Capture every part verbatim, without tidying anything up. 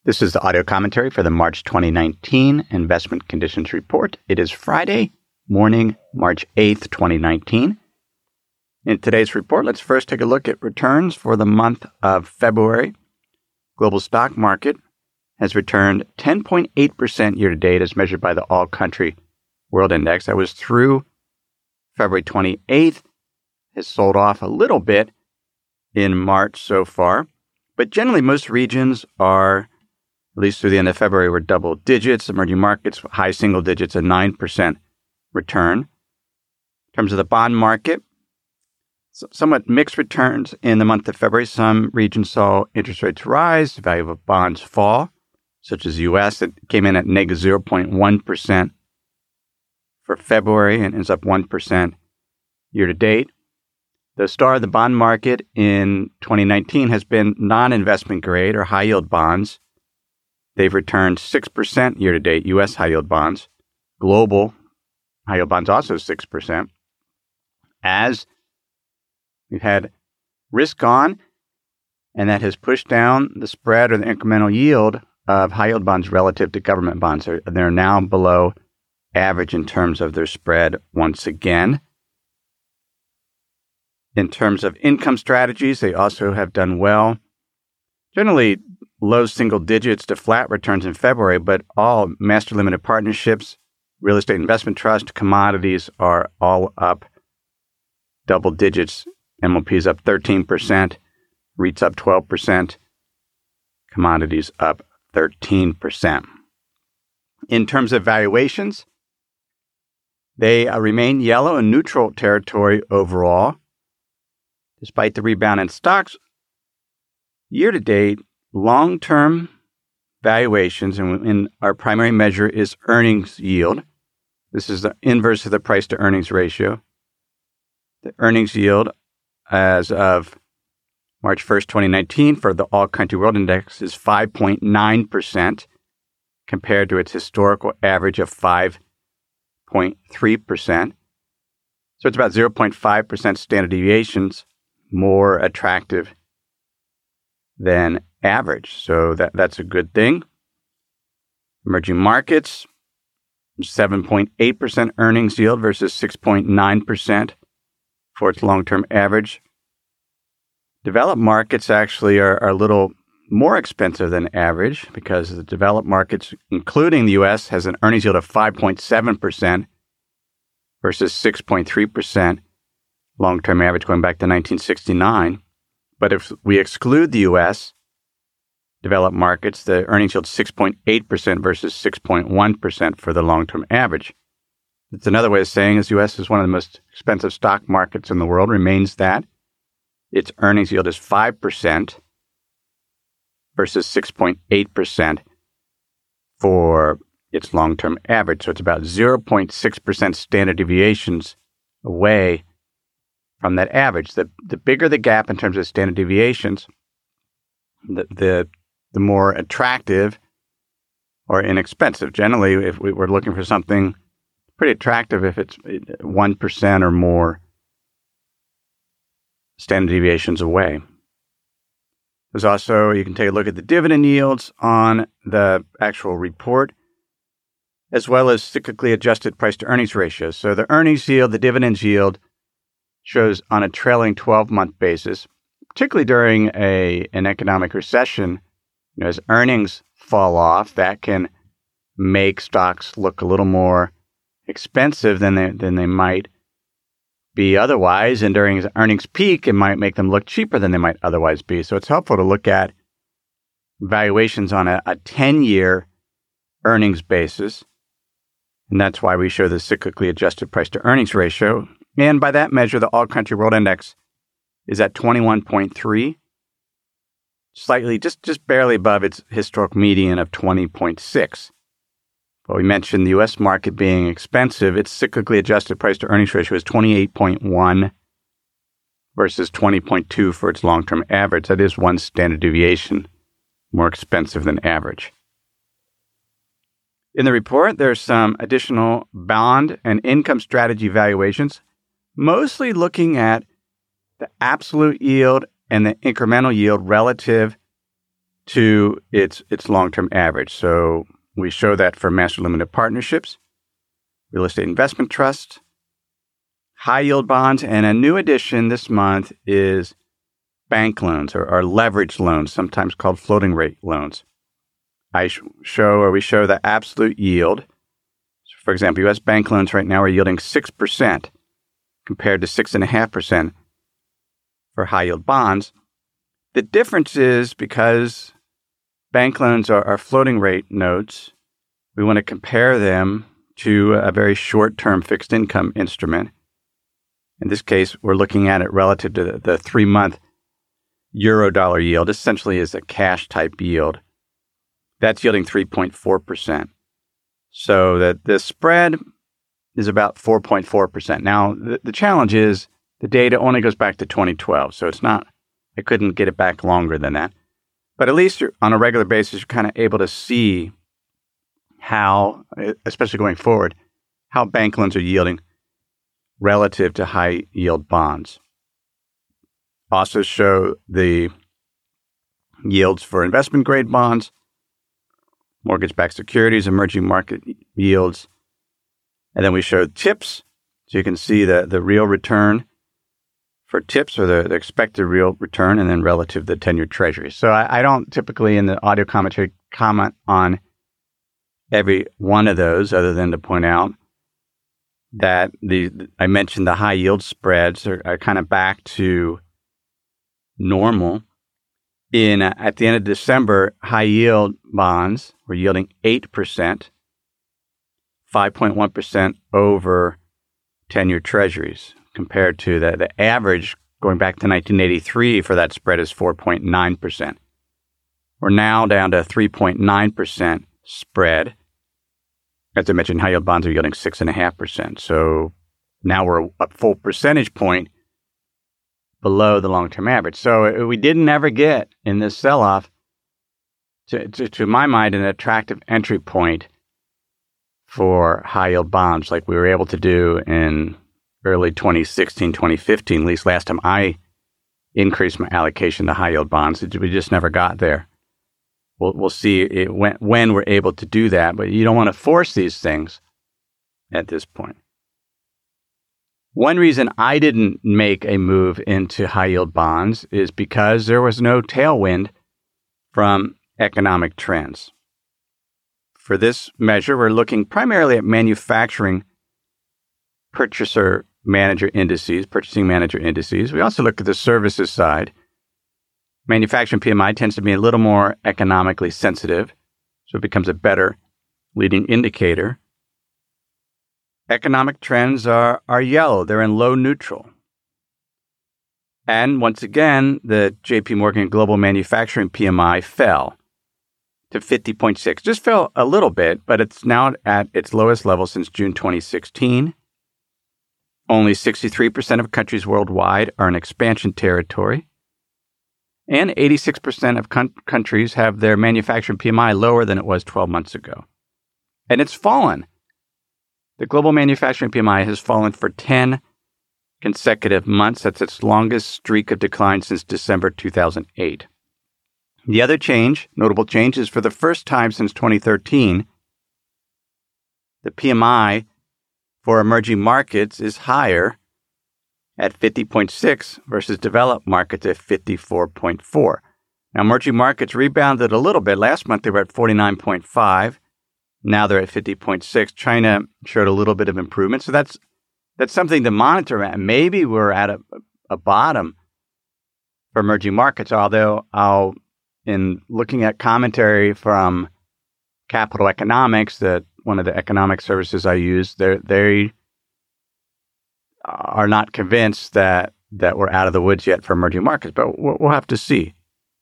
This is the audio commentary for the March twenty nineteen Investment Conditions Report. It is Friday morning, March eighth, twenty nineteen. In today's report, let's first take a look at returns for the month of February. Global stock market has returned ten point eight percent year-to-date as measured by the All-Country World Index. That was through February twenty-eighth. Has sold off a little bit in March so far. But generally, most regions are, at least through the end of February, were double digits. Emerging markets, high single digits, a nine percent return. In terms of the bond market, somewhat mixed returns in the month of February. Some regions saw interest rates rise, the value of bonds fall, such as the U S. It came in at negative zero point one percent for February and is up one percent year-to-date. The star of the bond market in twenty nineteen has been non-investment grade or high-yield bonds. They've returned six percent year-to-date, U S high-yield bonds. Global high-yield bonds also six percent. As we've had risk on, and that has pushed down the spread or the incremental yield of high-yield bonds relative to government bonds. They're, they're now below average in terms of their spread once again. In terms of income strategies, they also have done well. Generally, low single digits to flat returns in February, but all master limited partnerships, real estate investment trust, commodities are all up double digits. M L P's up thirteen percent, REITs up twelve percent, commodities up thirteen percent. In terms of valuations, they uh, remain yellow and neutral territory overall. Despite the rebound in stocks, year-to-date, long-term valuations, and, and our primary measure is earnings yield. This is the inverse of the price-to-earnings ratio. The earnings yield as of March first, twenty nineteen, for the All-Country World Index is five point nine percent compared to its historical average of five point three percent. So it's about zero point five percent standard deviations more attractive than average. So that, that's a good thing. Emerging markets, seven point eight percent earnings yield versus six point nine percent for its long-term average. Developed markets actually are, are a little more expensive than average because the developed markets, including the U S, has an earnings yield of five point seven percent versus six point three percent long-term average going back to nineteen sixty-nine. But if we exclude the U S, developed markets, the earnings yield is six point eight percent versus six point one percent for the long-term average. It's another way of saying is the U S is one of the most expensive stock markets in the world, remains that. Its earnings yield is five percent versus six point eight percent for its long-term average. So it's about zero point six percent standard deviations away from that average. The the bigger the gap in terms of standard deviations, the the, the more attractive or inexpensive. Generally, if we were looking for something pretty attractive, if it's one percent or more standard deviations away. There's also, you can take a look at the dividend yields on the actual report, as well as cyclically adjusted price-to-earnings ratios. So the earnings yield, the dividends yield, shows on a trailing twelve-month basis, particularly during a an economic recession, you know, as earnings fall off, that can make stocks look a little more expensive than they, than they might be otherwise. And during the earnings peak, it might make them look cheaper than they might otherwise be. So it's helpful to look at valuations on a, a ten-year earnings basis. And that's why we show the cyclically adjusted price-to-earnings ratio. And by that measure, the All-Country World Index is at twenty-one point three, slightly, just, just barely above its historic median of twenty point six. But we mentioned the U S market being expensive. Its cyclically adjusted price-to-earnings ratio is twenty-eight point one versus twenty point two for its long-term average. That is one standard deviation more expensive than average. In the report, there's some additional bond and income strategy valuations, mostly looking at the absolute yield and the incremental yield relative to its its long-term average. So we show that for master limited partnerships, real estate investment trusts, high yield bonds, and a new addition this month is bank loans or, or leveraged loans, sometimes called floating rate loans. I sh- show or we show the absolute yield. So for example, U S bank loans right now are yielding six percent compared to six point five percent for high yield bonds. The difference is because bank loans are, are floating rate notes, we want to compare them to a very short-term fixed income instrument. In this case, we're looking at it relative to the, the three-month euro dollar yield, essentially is a cash type yield. That's yielding three point four percent. So that the spread is about four point four percent. Now, the, the challenge is the data only goes back to twenty twelve, so it's not, I couldn't get it back longer than that. But at least you're, on a regular basis, you're kind of able to see how, especially going forward, how bank loans are yielding relative to high yield bonds. Also show the yields for investment grade bonds, mortgage-backed securities, emerging market yields. And then we show TIPS, so you can see the, the real return for TIPS or the, the expected real return, and then relative to the ten-year Treasury. So I, I don't typically in the audio commentary comment on every one of those other than to point out that the I mentioned the high yield spreads are, are kind of back to normal. In uh, at the end of December, high yield bonds were yielding eight percent, five point one percent over ten-year Treasuries, compared to the, the average going back to nineteen eighty-three for that spread is four point nine percent. We're now down to three point nine percent spread. As I mentioned, high yield bonds are yielding six point five percent. So now we're a full percentage point below the long-term average. So we didn't ever get in this sell-off, to, to, to my mind, an attractive entry point for high-yield bonds like we were able to do in early twenty sixteen, twenty fifteen, at least last time I increased my allocation to high-yield bonds. We just never got there. We'll, we'll see it when, when we're able to do that, but you don't want to force these things at this point. One reason I didn't make a move into high-yield bonds is because there was no tailwind from economic trends. For this measure, we're looking primarily at manufacturing purchaser manager indices, purchasing manager indices. We also look at the services side. Manufacturing P M I tends to be a little more economically sensitive, so it becomes a better leading indicator. Economic trends are, are yellow. They're in low neutral. And once again, the J P Morgan Global Manufacturing P M I fell to fifty point six. Just fell a little bit, but it's now at its lowest level since June twenty sixteen. Only sixty-three percent of countries worldwide are in expansion territory. And eighty-six percent of con- countries have their manufacturing P M I lower than it was twelve months ago. And it's fallen. The global manufacturing P M I has fallen for ten consecutive months. That's its longest streak of decline since December two thousand eight. The other change, notable change, is for the first time since twenty thirteen, the P M I for emerging markets is higher at fifty point six versus developed markets at fifty-four point four. Now, emerging markets rebounded a little bit. Last month, they were at forty-nine point five. Now they're at fifty point six. China showed a little bit of improvement. So that's that's something to monitor. Maybe we're at a, a bottom for emerging markets, although I'll, in looking at commentary from Capital Economics, that one of the economic services I use, they they are not convinced that, that we're out of the woods yet for emerging markets, but we'll, we'll have to see.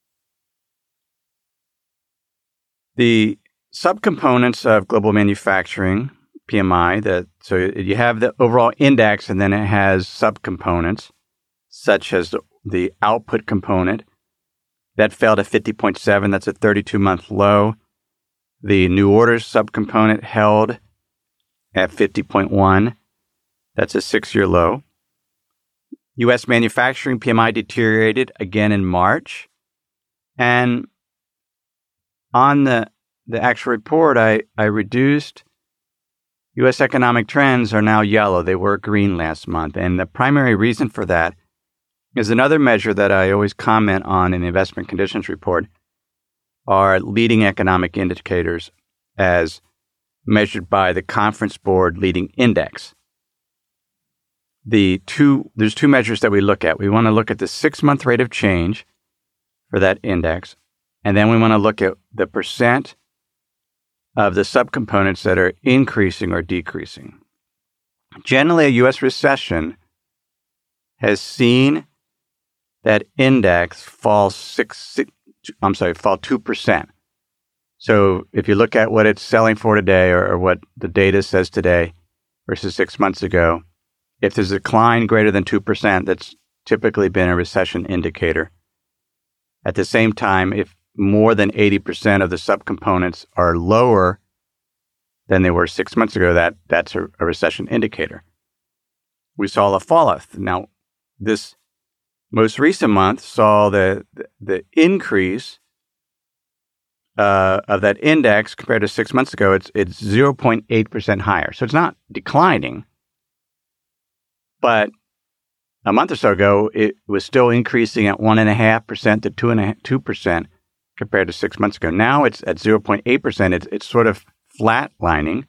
The subcomponents of global manufacturing P M I, that so you have the overall index, and then it has subcomponents such as the, the output component that fell to fifty point seven. That's a thirty-two month low. The new orders subcomponent held at fifty point one. That's a six-year low. U S manufacturing P M I deteriorated again in March. And on the, the actual report, I, I reduced U S economic trends are now yellow. They were green last month. And the primary reason for that is another measure that I always comment on in the investment conditions report are leading economic indicators as measured by the Conference Board Leading Index. The two, there's two measures that we look at. We want to look at the six-month rate of change for that index, and then we want to look at the percent of the subcomponents that are increasing or decreasing. Generally, a U S recession has seen that index fall six, six I'm sorry, fall two percent. So if you look at what it's selling for today or, or what the data says today versus six months ago, if there's a decline greater than two percent, that's typically been a recession indicator. At the same time, if more than eighty percent of the subcomponents are lower than they were six months ago, that, that's a, a recession indicator. We saw a fall-off. Now, this most recent month saw the, the, the increase uh, of that index compared to six months ago. It's, it's zero point eight percent higher. So it's not declining. But a month or so ago, it was still increasing at one point five percent to two percent compared to six months ago. Now it's at zero point eight percent. It's, it's sort of flatlining,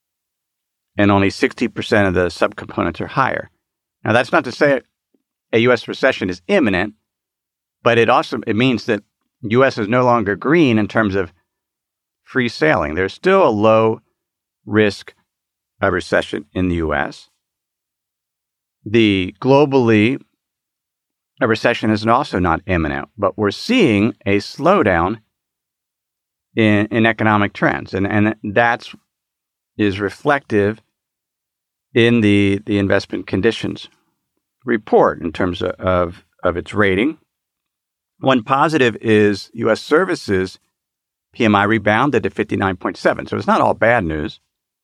and only sixty percent of the subcomponents are higher. Now, that's not to say a U S recession is imminent, but it also it means that U S is no longer green in terms of free sailing. There's still a low risk of recession in the U S. The globally, a recession is also not imminent, but we're seeing a slowdown in, in economic trends, and and that's is reflective in the the investment conditions report in terms of, of, of its rating. One positive is U S services P M I rebounded to fifty-nine point seven, so it's not all bad news.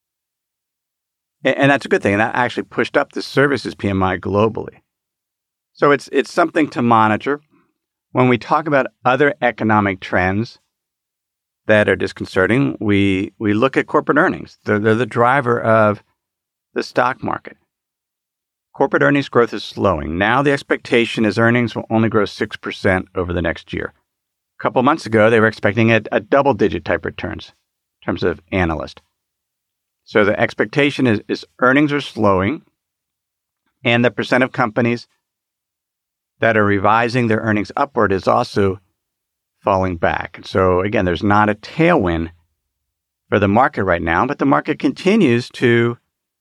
And, and that's a good thing. And that actually pushed up the services P M I globally. So it's it's something to monitor. When we talk about other economic trends that are disconcerting, we, we look at corporate earnings. They're, they're the driver of the stock market. Corporate earnings growth is slowing. Now the expectation is earnings will only grow six percent over the next year. A couple months ago, they were expecting a, a double-digit type returns in terms of analysts. So the expectation is, is earnings are slowing, and the percent of companies that are revising their earnings upward is also falling back. So again, there's not a tailwind for the market right now, but the market continues to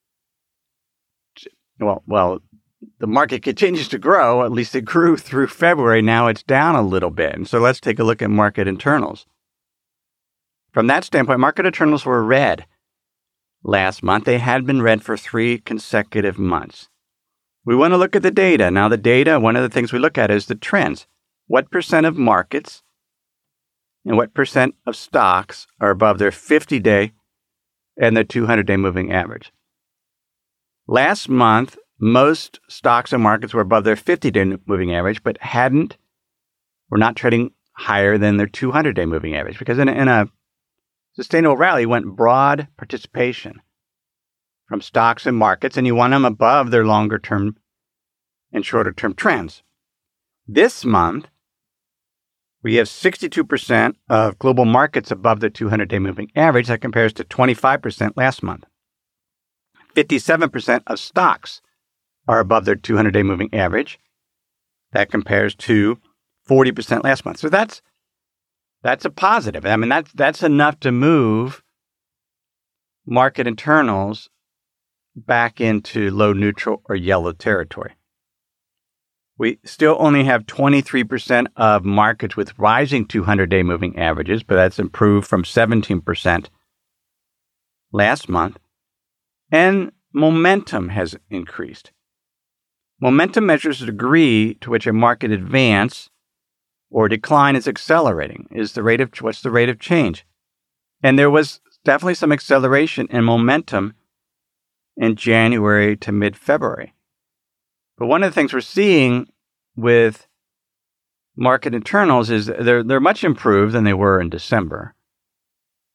Well, well, the market continues to grow. At least it grew through February. Now it's down a little bit. And so let's take a look at market internals. From that standpoint, market internals were red last month. They had been red for three consecutive months. We want to look at the data. Now, the data, one of the things we look at is the trends. What percent of markets and what percent of stocks are above their fifty-day and their two hundred day moving average? Last month, most stocks and markets were above their fifty-day moving average, but hadn't, were not trading higher than their two hundred day moving average, because in a, in a sustainable rally, you went broad participation from stocks and markets, and you want them above their longer-term and shorter-term trends. This month, we have sixty-two percent of global markets above the two hundred day moving average. That compares to twenty-five percent last month. fifty-seven percent of stocks are above their two hundred day moving average. That compares to forty percent last month. So that's that's a positive. I mean, that's, that's enough to move market internals back into low neutral or yellow territory. We still only have twenty-three percent of markets with rising two hundred day moving averages, but that's improved from seventeen percent last month. And momentum has increased. Momentum measures the degree to which a market advance or decline is accelerating. Is the rate of what's the rate of change? And there was definitely some acceleration in momentum in January to mid-February. But one of the things we're seeing with market internals is they're they're much improved than they were in December.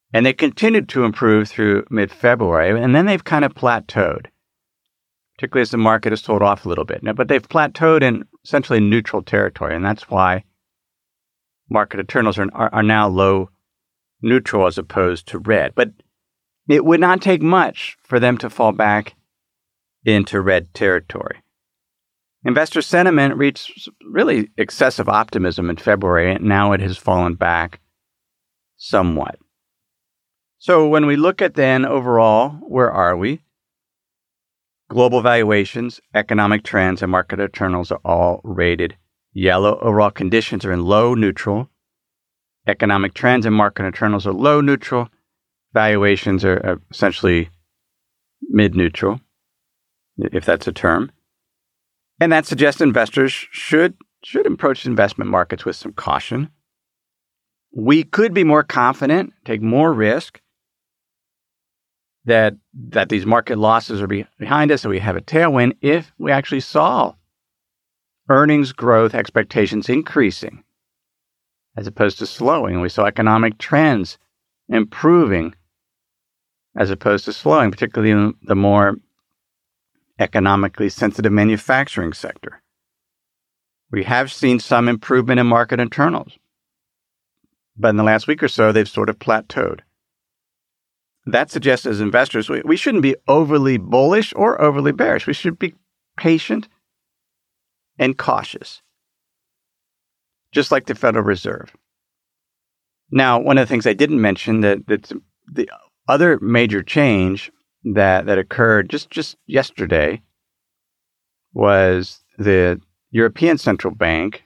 And they continued to improve through mid-February, and then they've kind of plateaued, particularly as the market has sold off a little bit. Now, but they've plateaued in essentially neutral territory, and that's why market internals are, are, are now low neutral as opposed to red. But it would not take much for them to fall back into red territory. Investor sentiment reached really excessive optimism in February, and now it has fallen back somewhat. So when we look at then overall, where are we? Global valuations, economic trends, and market internals are all rated yellow. Overall conditions are in low neutral. Economic trends and market internals are low neutral. Valuations are, are essentially mid-neutral, if that's a term. And that suggests investors should, should approach investment markets with some caution. We could be more confident, take more risk, that that these market losses are be, behind us, and we have a tailwind if we actually saw earnings growth expectations increasing as opposed to slowing. We saw economic trends improving as opposed to slowing, particularly in the more economically sensitive manufacturing sector. We have seen some improvement in market internals, but in the last week or so, they've sort of plateaued. That suggests as investors, we, we shouldn't be overly bullish or overly bearish. We should be patient and cautious, just like the Federal Reserve. Now, one of the things I didn't mention, that that's the other major change that, that occurred just, just yesterday was the European Central Bank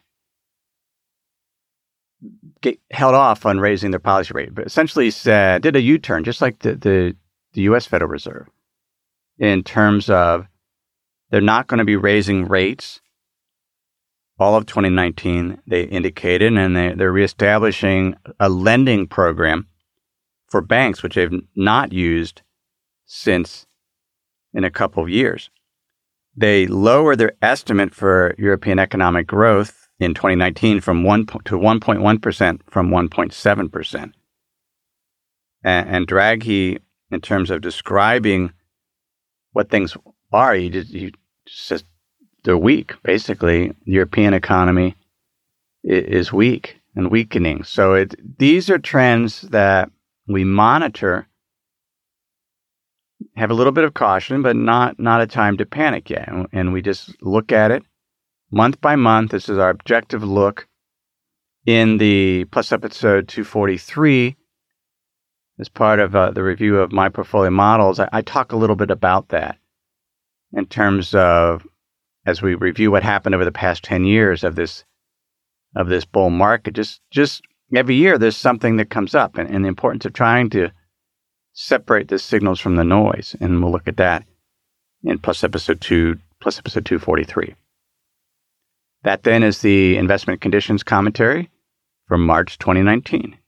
Get, held off on raising their policy rate, but essentially said, did a U-turn, just like the, the, the U S Federal Reserve, in terms of they're not going to be raising rates all of twenty nineteen, they indicated, and they, they're reestablishing a lending program for banks, which they've not used since in a couple of years. They lowered their estimate for European economic growth in twenty nineteen from one to one point one percent from one point seven percent. And, and Draghi, in terms of describing what things are, he just, he says they're weak. Basically, the European economy is, is weak and weakening. So it, these are trends that we monitor, have a little bit of caution, but not, not a time to panic yet. And, and we just look at it month by month. This is our objective look. In the Plus episode two forty-three, as part of uh, the review of my portfolio models, I, I talk a little bit about that in terms of, as we review what happened over the past ten years of this of this bull market. Just just every year there's something that comes up, and, and the importance of trying to separate the signals from the noise. And we'll look at that in Plus episode two, Plus episode two forty-three. That then is the investment conditions commentary for March twenty nineteen.